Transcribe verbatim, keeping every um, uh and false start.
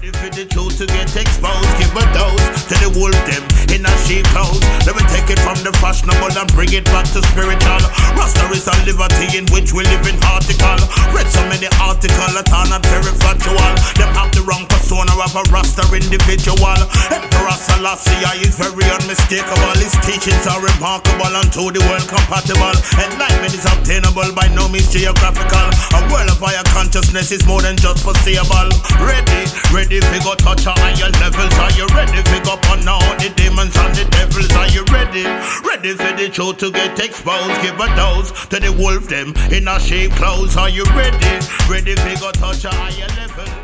Ready for the truth to get exposed. Give a dose to the wolf them in a sheep clothes. Let me take it from the fashionable and bring it back to spiritual. Rasta is a liberty in which we live in article. Read so many articles that are not very factual. Them have the wrong persona of a Rasta individual. Emperor Selassie is very unmistakable. His teachings are remarkable and to the world compatible. Enlightenment is obtainable by no means geographical. A world of higher consciousness is more than just foreseeable. Ready, ready for go touch a higher levels. Are you ready for go on all the demons and the devils? Are you ready? Ready for the truth to get exposed. Give a dose to the wolf them in a sheep clothes. Are you ready? Ready for go touch a higher level?